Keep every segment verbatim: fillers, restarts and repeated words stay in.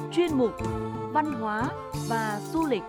chuyên mục Văn hóa và du lịch.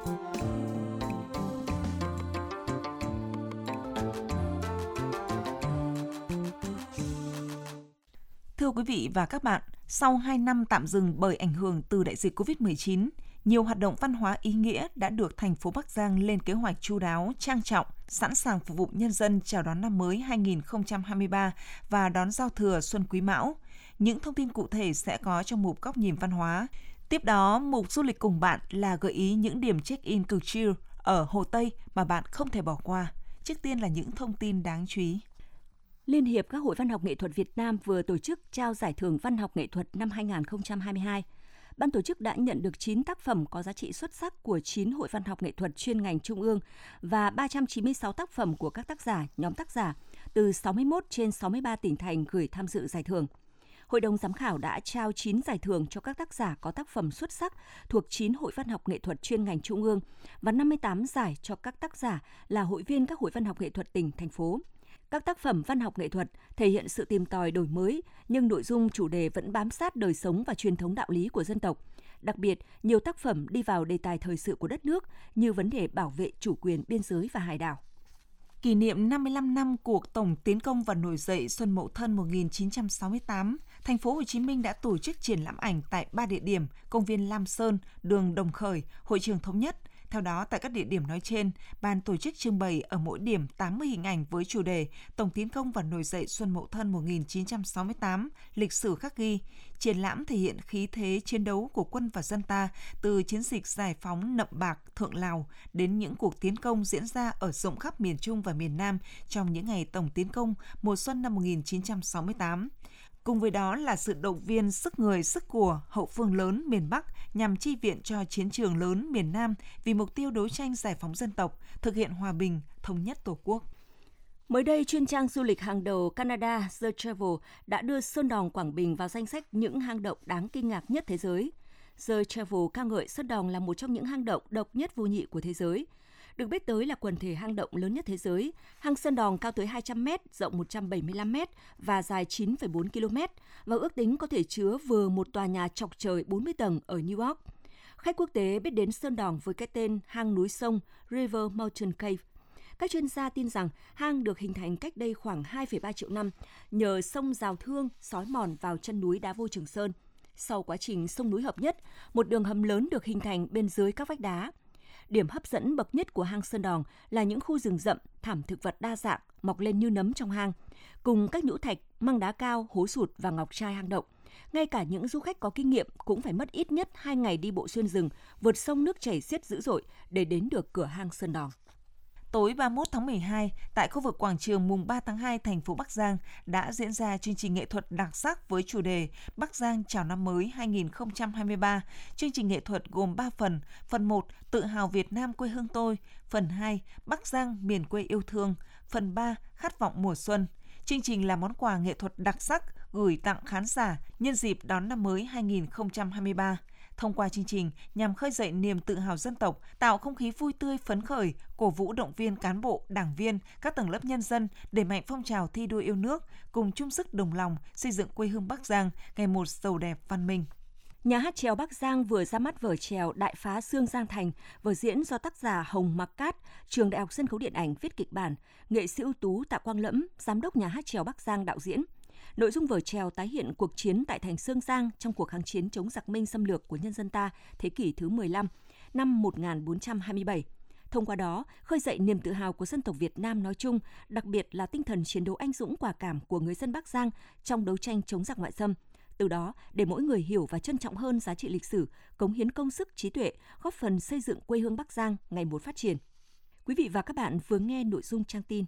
Thưa quý vị và các bạn, sau hai năm tạm dừng bởi ảnh hưởng từ đại dịch covid mười chín, nhiều hoạt động văn hóa ý nghĩa đã được thành phố Bắc Giang lên kế hoạch chu đáo, trang trọng, sẵn sàng phục vụ nhân dân chào đón năm mới hai không hai ba và đón giao thừa Xuân Quý Mão. Những thông tin cụ thể sẽ có trong mục Góc nhìn văn hóa. Tiếp đó, mục Du lịch cùng bạn là gợi ý những điểm check-in cực chill ở Hồ Tây mà bạn không thể bỏ qua. Trước tiên là những thông tin đáng chú ý. Liên hiệp các hội văn học nghệ thuật Việt Nam vừa tổ chức trao giải thưởng văn học nghệ thuật năm hai không hai hai. Ban tổ chức đã nhận được chín tác phẩm có giá trị xuất sắc của chín hội văn học nghệ thuật chuyên ngành trung ương và ba trăm chín mươi sáu tác phẩm của các tác giả, nhóm tác giả từ sáu mươi mốt trên sáu mươi ba tỉnh thành gửi tham dự giải thưởng. Hội đồng giám khảo đã trao chín giải thưởng cho các tác giả có tác phẩm xuất sắc thuộc chín hội văn học nghệ thuật chuyên ngành trung ương và năm mươi tám giải cho các tác giả là hội viên các hội văn học nghệ thuật tỉnh, thành phố. Các tác phẩm văn học nghệ thuật thể hiện sự tìm tòi đổi mới, nhưng nội dung chủ đề vẫn bám sát đời sống và truyền thống đạo lý của dân tộc. Đặc biệt, nhiều tác phẩm đi vào đề tài thời sự của đất nước như vấn đề bảo vệ chủ quyền biên giới và hải đảo. Kỷ niệm năm mươi lăm năm cuộc tổng tiến công và nổi dậy Xuân Mậu Thân một nghìn chín trăm sáu mươi tám, thành phố Hồ Chí Minh đã tổ chức triển lãm ảnh tại ba địa điểm: công viên Lam Sơn, đường Đồng Khởi, hội trường Thống Nhất. Theo đó, tại các địa điểm nói trên, ban tổ chức trưng bày ở mỗi điểm tám mươi hình ảnh với chủ đề Tổng tiến công và nổi dậy Xuân Mậu Thân một nghìn chín trăm sáu mươi tám, lịch sử khắc ghi. Triển lãm thể hiện khí thế chiến đấu của quân và dân ta từ chiến dịch giải phóng Nậm Bạc, Thượng Lào đến những cuộc tiến công diễn ra ở rộng khắp miền Trung và miền Nam trong những ngày tổng tiến công mùa xuân năm một nghìn chín trăm sáu mươi tám. Cùng với đó là sự động viên sức người, sức của hậu phương lớn miền Bắc nhằm chi viện cho chiến trường lớn miền Nam vì mục tiêu đấu tranh giải phóng dân tộc, thực hiện hòa bình, thống nhất Tổ quốc. Mới đây, chuyên trang du lịch hàng đầu Canada The Travel đã đưa Sơn Đòn Quảng Bình vào danh sách những hang động đáng kinh ngạc nhất thế giới. The Travel ca ngợi Sơn Đòn là một trong những hang động độc nhất vô nhị của thế giới. Được biết tới là quần thể hang động lớn nhất thế giới, hang Sơn Đòn cao tới hai trăm mét, rộng một trăm bảy mươi lăm mét và dài chín phẩy bốn ki lô mét và ước tính có thể chứa vừa một tòa nhà chọc trời bốn mươi tầng ở New York. Khách quốc tế biết đến Sơn Đòn với cái tên hang núi sông River Mountain Cave. Các chuyên gia tin rằng hang được hình thành cách đây khoảng hai phẩy ba triệu năm nhờ sông Giào Thương xói mòn vào chân núi Đá Vôi Trường Sơn. Sau quá trình sông núi hợp nhất, một đường hầm lớn được hình thành bên dưới các vách đá. Điểm hấp dẫn bậc nhất của hang Sơn Đòn là những khu rừng rậm, thảm thực vật đa dạng mọc lên như nấm trong hang, cùng các nhũ thạch, măng đá cao, hố sụt và ngọc trai hang động. Ngay cả những du khách có kinh nghiệm cũng phải mất ít nhất hai ngày đi bộ xuyên rừng, vượt sông nước chảy xiết dữ dội để đến được cửa hang Sơn Đòn. Tối ba mươi mốt tháng mười hai, tại khu vực quảng trường mùng ba tháng hai thành phố Bắc Giang đã diễn ra chương trình nghệ thuật đặc sắc với chủ đề Bắc Giang chào năm mới hai không hai ba. Chương trình nghệ thuật gồm ba phần. Phần một, Tự hào Việt Nam quê hương tôi. Phần hai, Bắc Giang miền quê yêu thương. Phần ba, Khát vọng mùa xuân. Chương trình là món quà nghệ thuật đặc sắc gửi tặng khán giả nhân dịp đón năm mới hai không hai ba. Thông qua chương trình nhằm khơi dậy niềm tự hào dân tộc, tạo không khí vui tươi phấn khởi, cổ vũ động viên cán bộ, đảng viên, các tầng lớp nhân dân đẩy mạnh phong trào thi đua yêu nước, cùng chung sức đồng lòng xây dựng quê hương Bắc Giang ngày một giàu đẹp văn minh. Nhà hát chèo Bắc Giang vừa ra mắt vở chèo Đại phá Xương Giang Thành, vở diễn do tác giả Hồng Mặc Cát, Trường Đại học Sân khấu Điện ảnh viết kịch bản, nghệ sĩ ưu tú Tạ Quang Lẫm, giám đốc nhà hát chèo Bắc Giang đạo diễn. Nội dung vở chèo tái hiện cuộc chiến tại thành Xương Giang trong cuộc kháng chiến chống giặc Minh xâm lược của nhân dân ta thế kỷ thứ mười lăm, năm một nghìn bốn trăm hai mươi bảy. Thông qua đó, khơi dậy niềm tự hào của dân tộc Việt Nam nói chung, đặc biệt là tinh thần chiến đấu anh dũng quả cảm của người dân Bắc Giang trong đấu tranh chống giặc ngoại xâm. Từ đó, để mỗi người hiểu và trân trọng hơn giá trị lịch sử, cống hiến công sức trí tuệ, góp phần xây dựng quê hương Bắc Giang ngày một phát triển. Quý vị và các bạn vừa nghe nội dung trang tin.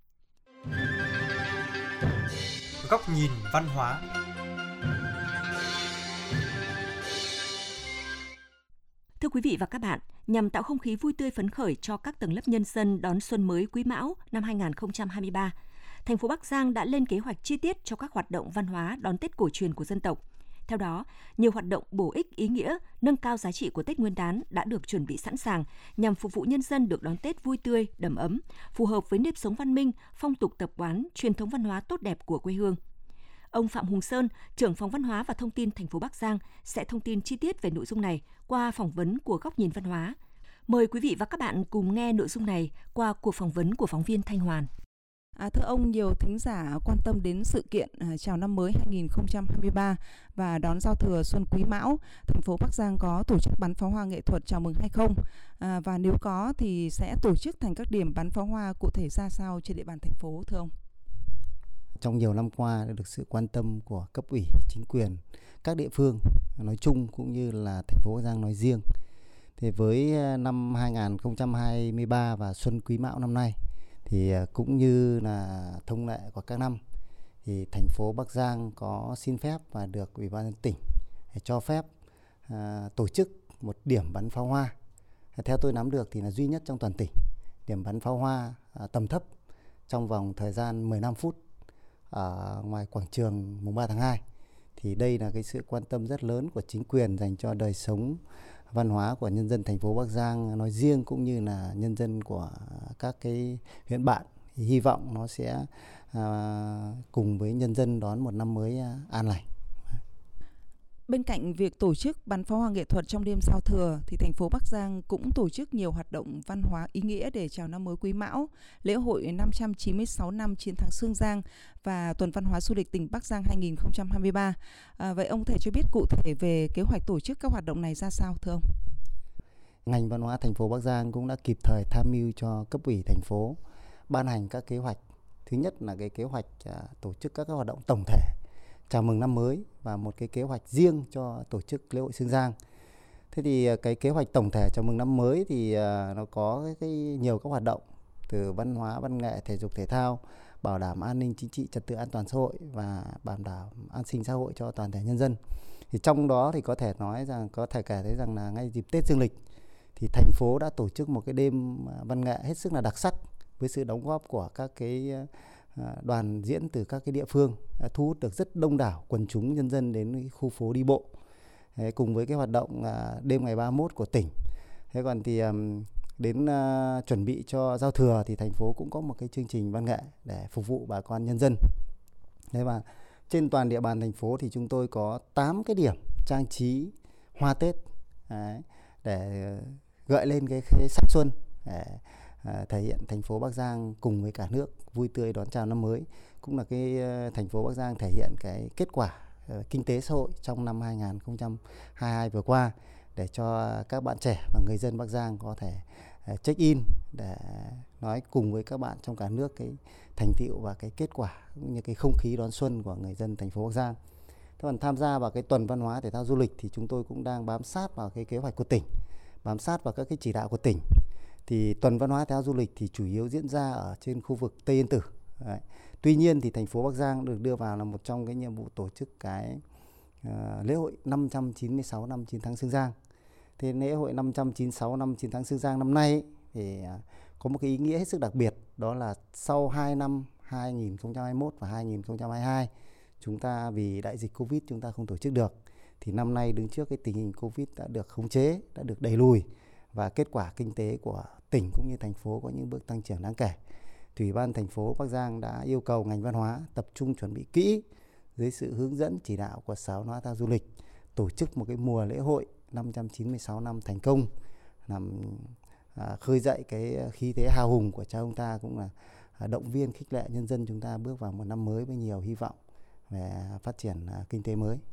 Góc nhìn văn hóa. Thưa quý vị và các bạn, nhằm tạo không khí vui tươi phấn khởi cho các tầng lớp nhân dân đón xuân mới Quý Mão năm hai không hai ba, thành phố Bắc Giang đã lên kế hoạch chi tiết cho các hoạt động văn hóa đón Tết cổ truyền của dân tộc. Theo đó, nhiều hoạt động bổ ích ý nghĩa, nâng cao giá trị của Tết Nguyên đán đã được chuẩn bị sẵn sàng nhằm phục vụ nhân dân được đón Tết vui tươi, đầm ấm, phù hợp với nếp sống văn minh, phong tục tập quán, truyền thống văn hóa tốt đẹp của quê hương. Ông Phạm Hùng Sơn, trưởng phòng văn hóa và thông tin thành phố Bắc Giang sẽ thông tin chi tiết về nội dung này qua phỏng vấn của Góc nhìn văn hóa. Mời quý vị và các bạn cùng nghe nội dung này qua cuộc phỏng vấn của phóng viên Thanh Hoàn. À, thưa ông, nhiều thính giả quan tâm đến sự kiện à, chào năm mới hai không hai ba và đón giao thừa Xuân Quý Mão. Thành phố Bắc Giang có tổ chức bắn pháo hoa nghệ thuật chào mừng hay không? À, và nếu có thì sẽ tổ chức thành các điểm bắn pháo hoa cụ thể ra sao trên địa bàn thành phố, thưa ông? Trong nhiều năm qua đã được sự quan tâm của cấp ủy, chính quyền, các địa phương nói chung cũng như là thành phố Bắc Giang nói riêng. Thì với năm hai không hai ba và Xuân Quý Mão năm nay thì cũng như là thông lệ của các năm thì thành phố Bắc Giang có xin phép và được Ủy ban nhân dân tỉnh cho phép à, tổ chức một điểm bắn pháo hoa. Theo tôi nắm được thì là duy nhất trong toàn tỉnh, điểm bắn pháo hoa à, tầm thấp trong vòng thời gian mười lăm phút ở ngoài quảng trường mùng ba tháng hai. Thì đây là cái sự quan tâm rất lớn của chính quyền dành cho đời sống văn hóa của nhân dân thành phố Bắc Giang nói riêng cũng như là nhân dân của các cái huyện bạn. Thì hy vọng nó sẽ à, cùng với nhân dân đón một năm mới an lành. Bên cạnh việc tổ chức bắn pháo hoa nghệ thuật trong đêm giao thừa thì thành phố Bắc Giang cũng tổ chức nhiều hoạt động văn hóa ý nghĩa để chào năm mới Quý Mão, lễ hội năm trăm chín mươi sáu năm chiến thắng Sương Giang và tuần văn hóa du lịch tỉnh Bắc Giang hai không hai ba. À, vậy ông có thể cho biết cụ thể về kế hoạch tổ chức các hoạt động này ra sao, thưa ông? Ngành văn hóa thành phố Bắc Giang cũng đã kịp thời tham mưu cho cấp ủy thành phố ban hành các kế hoạch. Thứ nhất là cái kế hoạch à, tổ chức các, các hoạt động tổng thể chào mừng năm mới và một cái kế hoạch riêng cho tổ chức lễ hội Sương Giang. Thế thì cái kế hoạch tổng thể chào mừng năm mới thì nó có cái, cái nhiều các hoạt động từ văn hóa, văn nghệ, thể dục thể thao, bảo đảm an ninh chính trị, trật tự an toàn xã hội và bảo đảm an sinh xã hội cho toàn thể nhân dân. Thì trong đó thì có thể nói rằng có thể kể thấy rằng là ngay dịp Tết Dương lịch thì thành phố đã tổ chức một cái đêm văn nghệ hết sức là đặc sắc với sự đóng góp của các cái đoàn diễn từ các cái địa phương, thu hút được rất đông đảo quần chúng nhân dân đến khu phố đi bộ. Thế, cùng với cái hoạt động đêm ngày ba mươi mốt của tỉnh. Thế còn thì đến uh, chuẩn bị cho giao thừa thì thành phố cũng có một cái chương trình văn nghệ để phục vụ bà con nhân dân. Thế và trên toàn địa bàn thành phố thì chúng tôi có tám cái điểm trang trí hoa Tết đấy, để gợi lên cái, cái sắc xuân để uh, thể hiện thành phố Bắc Giang cùng với cả nước vui tươi đón chào năm mới. Cũng là cái uh, thành phố Bắc Giang thể hiện cái kết quả uh, kinh tế xã hội trong năm hai không hai hai vừa qua để cho các bạn trẻ và người dân Bắc Giang có thể uh, check in để nói cùng với các bạn trong cả nước cái thành tựu và cái kết quả cũng như cái không khí đón xuân của người dân thành phố Bắc Giang. Thế còn tham gia vào cái tuần văn hóa thể thao du lịch thì chúng tôi cũng đang bám sát vào cái kế hoạch của tỉnh, bám sát vào các cái chỉ đạo của tỉnh. Thì tuần văn hóa thể thao du lịch thì chủ yếu diễn ra ở trên khu vực Tây Yên Tử. Đấy. Tuy nhiên thì thành phố Bắc Giang được đưa vào là một trong cái nhiệm vụ tổ chức cái uh, lễ hội năm trăm chín mươi sáu năm chiến thắng Sương Giang. Thì lễ hội năm trăm chín mươi sáu năm chiến thắng Sương Giang năm nay ấy, thì uh, có một cái ý nghĩa hết sức đặc biệt, đó là sau hai năm hai không hai mốt và hai không hai hai chúng ta vì đại dịch Covid chúng ta không tổ chức được, thì năm nay đứng trước cái tình hình Covid đã được khống chế, đã được đẩy lùi và kết quả kinh tế của tỉnh cũng như thành phố có những bước tăng trưởng đáng kể. Ủy ban thành phố Bắc Giang đã yêu cầu ngành văn hóa tập trung chuẩn bị kỹ dưới sự hướng dẫn chỉ đạo của Sở Văn hóa Thể thao Du lịch tổ chức một cái mùa lễ hội năm trăm chín mươi sáu năm thành công, làm à, khơi dậy cái khí thế hào hùng của cha ông ta, cũng là à, động viên khích lệ nhân dân chúng ta bước vào một năm mới với nhiều hy vọng về phát triển à, kinh tế mới.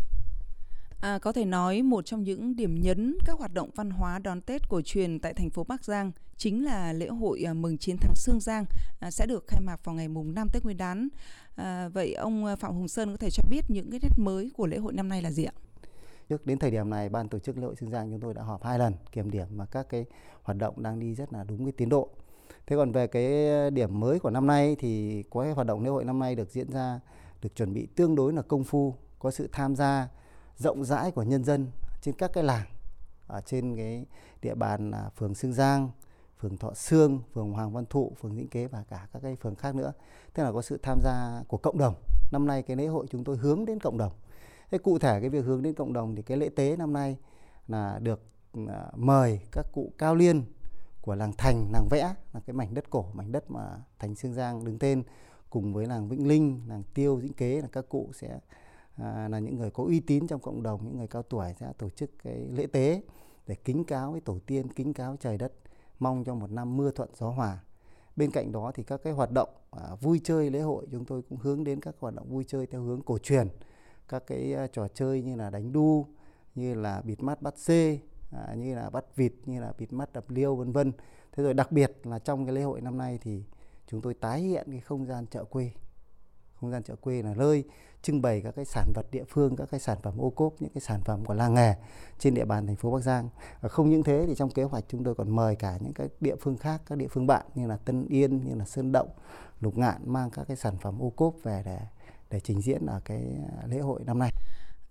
À, có thể nói một trong những điểm nhấn các hoạt động văn hóa đón Tết cổ truyền tại thành phố Bắc Giang chính là lễ hội à, mừng chiến thắng Sương Giang à, sẽ được khai mạc vào ngày mùng năm Tết Nguyên đán. À, vậy ông Phạm Hùng Sơn có thể cho biết những cái nét mới của lễ hội năm nay là gì ạ? Trước đến thời điểm này, ban tổ chức lễ hội Sương Giang chúng tôi đã họp hai lần kiểm điểm mà các cái hoạt động đang đi rất là đúng cái tiến độ. Thế còn về cái điểm mới của năm nay thì có cái hoạt động lễ hội năm nay được diễn ra, được chuẩn bị tương đối là công phu, có sự tham gia rộng rãi của nhân dân trên các cái làng ở trên cái địa bàn phường Sương Giang, phường Thọ Sương, phường Hoàng Văn Thụ, phường Dĩnh Kế và cả các cái phường khác nữa. Tức là có sự tham gia của cộng đồng. Năm nay cái lễ hội chúng tôi hướng đến cộng đồng. Thế cụ thể cái việc hướng đến cộng đồng thì cái lễ tế năm nay là được mời các cụ cao liên của làng Thành, làng Vẽ, là cái mảnh đất cổ, mảnh đất mà thành Sương Giang đứng tên, cùng với làng Vĩnh Linh, làng Tiêu, Dĩnh Kế là các cụ sẽ à, là những người có uy tín trong cộng đồng, những người cao tuổi sẽ tổ chức cái lễ tế để kính cáo với tổ tiên, kính cáo trời đất, mong cho một năm mưa thuận gió hòa. Bên cạnh đó thì các cái hoạt động à, vui chơi lễ hội chúng tôi cũng hướng đến các hoạt động vui chơi theo hướng cổ truyền, các cái uh, trò chơi như là đánh đu, như là bịt mắt bắt dê, à, như là bắt vịt, như là bịt mắt đập liêu vân vân. Thế rồi đặc biệt là trong cái lễ hội năm nay thì chúng tôi tái hiện cái không gian chợ quê. Không gian chợ quê là nơi trưng bày các cái sản vật địa phương, các cái sản phẩm ô cốp, những cái sản phẩm của làng nghề trên địa bàn thành phố Bắc Giang. Và không những thế thì trong kế hoạch chúng tôi còn mời cả những cái địa phương khác, các địa phương bạn như là Tân Yên, như là Sơn Động, Lục Ngạn mang các cái sản phẩm ô cốp về để để trình diễn ở cái lễ hội năm nay.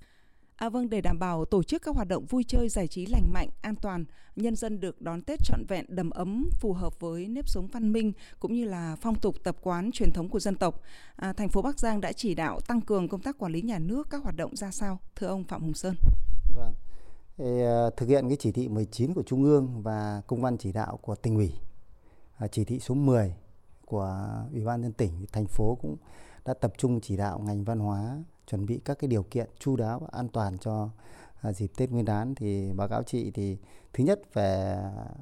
À vâng, để đảm bảo tổ chức các hoạt động vui chơi giải trí lành mạnh, an toàn, nhân dân được đón Tết trọn vẹn, đầm ấm, phù hợp với nếp sống văn minh cũng như là phong tục tập quán truyền thống của dân tộc. À, thành phố Bắc Giang đã chỉ đạo tăng cường công tác quản lý nhà nước các hoạt động ra sao? Thưa ông Phạm Hùng Sơn. Vâng. Thì, uh, thực hiện cái chỉ thị mười chín của Trung ương và công văn chỉ đạo của Tỉnh ủy, uh, chỉ thị số mười của Ủy ban nhân dân tỉnh, thành phố cũng đã tập trung chỉ đạo ngành văn hóa chuẩn bị các cái điều kiện chu đáo và an toàn cho à, dịp Tết Nguyên đán. Thì báo cáo chị thì thứ nhất về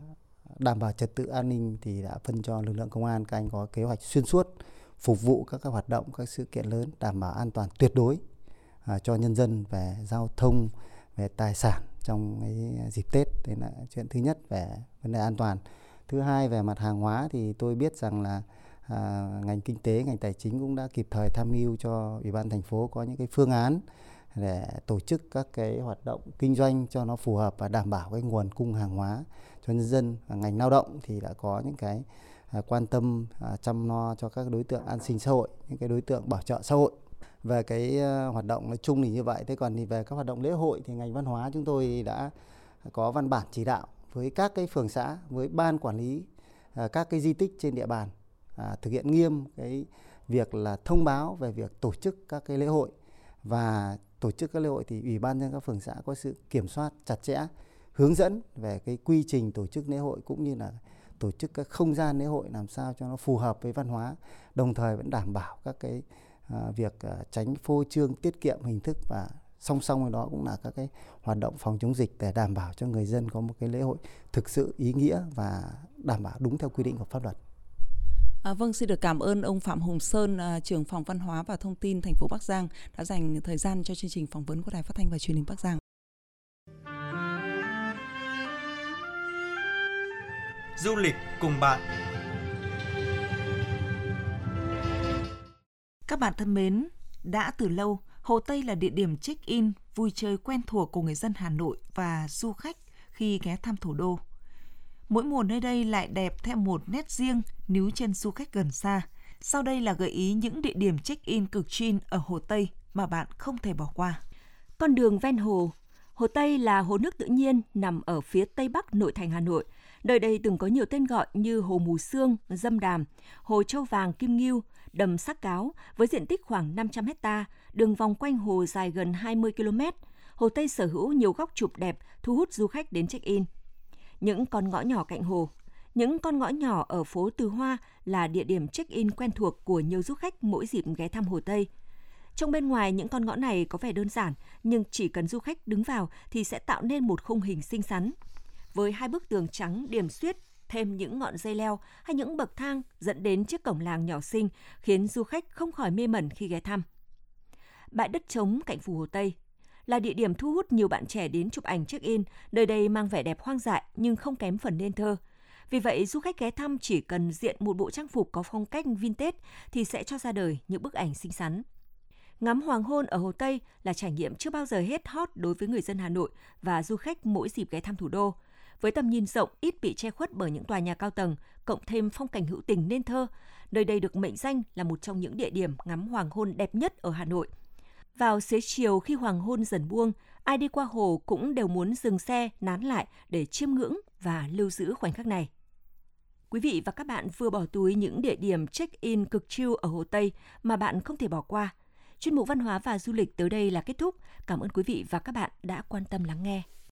đảm bảo trật tự an ninh thì đã phân cho lực lượng công an, các anh có kế hoạch xuyên suốt phục vụ các cái hoạt động, các sự kiện lớn, đảm bảo an toàn tuyệt đối à, cho nhân dân về giao thông, về tài sản trong cái dịp Tết. Đây là chuyện thứ nhất về vấn đề an toàn. Thứ hai về mặt hàng hóa thì tôi biết rằng là À, ngành kinh tế, ngành tài chính cũng đã kịp thời tham mưu cho Ủy ban thành phố có những cái phương án để tổ chức các cái hoạt động kinh doanh cho nó phù hợp và đảm bảo cái nguồn cung hàng hóa cho nhân dân. Và ngành lao động thì đã có những cái à, quan tâm à, chăm lo cho các đối tượng an sinh xã hội, những cái đối tượng bảo trợ xã hội. Về cái uh, hoạt động nói chung thì như vậy. Thế còn thì về các hoạt động lễ hội thì ngành văn hóa chúng tôi đã có văn bản chỉ đạo với các cái phường xã, với ban quản lý uh, các cái di tích trên địa bàn. À, thực hiện nghiêm cái việc là thông báo về việc tổ chức các cái lễ hội, và tổ chức các lễ hội thì Ủy ban nhân các phường xã có sự kiểm soát chặt chẽ, hướng dẫn về cái quy trình tổ chức lễ hội cũng như là tổ chức các không gian lễ hội làm sao cho nó phù hợp với văn hóa, đồng thời vẫn đảm bảo các cái à, việc à, tránh phô trương, tiết kiệm hình thức, và song song với đó cũng là các cái hoạt động phòng chống dịch để đảm bảo cho người dân có một cái lễ hội thực sự ý nghĩa và đảm bảo đúng theo quy định của pháp luật. À, vâng, xin được cảm ơn ông Phạm Hùng Sơn, à, trưởng phòng Văn hóa và Thông tin thành phố Bắc Giang đã dành thời gian cho chương trình phỏng vấn của Đài Phát thanh và Truyền hình Bắc Giang. Du lịch cùng bạn. Các bạn thân mến, đã từ lâu, Hồ Tây là địa điểm check-in, vui chơi quen thuộc của người dân Hà Nội và du khách khi ghé thăm thủ đô. Mỗi mùa nơi đây lại đẹp theo một nét riêng, níu chân du khách gần xa. Sau đây là gợi ý những địa điểm check-in cực chill ở Hồ Tây mà bạn không thể bỏ qua. Con đường ven hồ. Hồ Tây là hồ nước tự nhiên nằm ở phía tây bắc nội thành Hà Nội. Nơi đây từng có nhiều tên gọi như Hồ Mù Sương, Dâm Đàm, Hồ Châu Vàng, Kim Ngưu, Đầm Sắc Cáo với diện tích khoảng năm trăm héc ta, đường vòng quanh hồ dài gần hai mươi ki lô mét. Hồ Tây sở hữu nhiều góc chụp đẹp, thu hút du khách đến check-in. Những con ngõ nhỏ cạnh hồ. Những con ngõ nhỏ ở phố Từ Hoa là địa điểm check-in quen thuộc của nhiều du khách mỗi dịp ghé thăm Hồ Tây. Trong bên ngoài, những con ngõ này có vẻ đơn giản, nhưng chỉ cần du khách đứng vào thì sẽ tạo nên một khung hình xinh xắn. Với hai bức tường trắng điểm xuyết, thêm những ngọn dây leo hay những bậc thang dẫn đến chiếc cổng làng nhỏ xinh khiến du khách không khỏi mê mẩn khi ghé thăm. Bãi đất trống cạnh phủ Hồ Tây là địa điểm thu hút nhiều bạn trẻ đến chụp ảnh check-in. Nơi đây mang vẻ đẹp hoang dại nhưng không kém phần nên thơ. Vì vậy, du khách ghé thăm chỉ cần diện một bộ trang phục có phong cách vintage thì sẽ cho ra đời những bức ảnh xinh xắn. Ngắm hoàng hôn ở Hồ Tây là trải nghiệm chưa bao giờ hết hot đối với người dân Hà Nội và du khách mỗi dịp ghé thăm thủ đô. Với tầm nhìn rộng, ít bị che khuất bởi những tòa nhà cao tầng, cộng thêm phong cảnh hữu tình nên thơ, nơi đây được mệnh danh là một trong những địa điểm ngắm hoàng hôn đẹp nhất ở Hà Nội. Vào xế chiều khi hoàng hôn dần buông, ai đi qua hồ cũng đều muốn dừng xe, nán lại để chiêm ngưỡng và lưu giữ khoảnh khắc này. Quý vị và các bạn vừa bỏ túi những địa điểm check-in cực chill ở Hồ Tây mà bạn không thể bỏ qua. Chuyên mục Văn hóa và Du lịch tới đây là kết thúc. Cảm ơn quý vị và các bạn đã quan tâm lắng nghe.